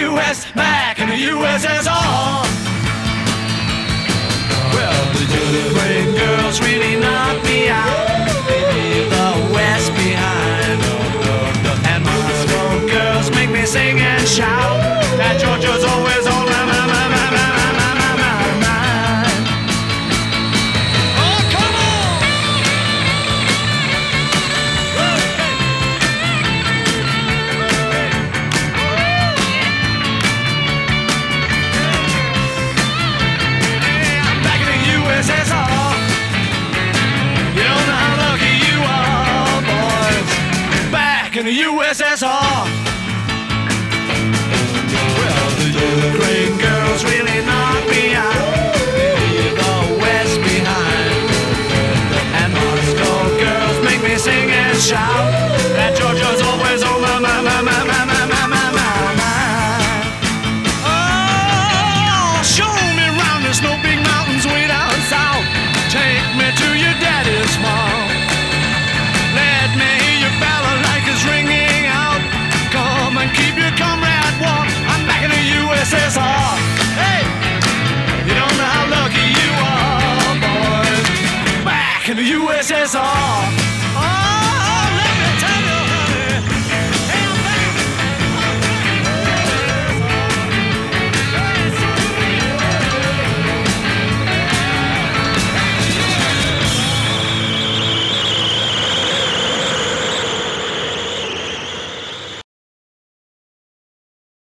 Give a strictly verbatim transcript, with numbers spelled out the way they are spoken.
U S, back in the U S S R. Well, the Ukraine girls really knock me out. They leave the West behind. And Moscow girls make me sing and shout. That Georgia's always on my, my, my, my, my, my, my, my mind. Oh, come on! I'm back in the U S S R. You don't know how lucky you are, boys. Back in the U S S R. Well, the Ukraine girls really knock me out. They leave the West behind. And Moscow girls make me sing and shout. That Georgia's always on my, my, my, my, my, my, my, my, my mind. Oh, show me round the snow big mountains way down south. Take me to your daddy's farm. Let me hear your balalaikas ringing out. Come and keep your comrade warm. I'm back in the U S S R. Hey, you don't know how lucky you are, boys. Back in the U S S R.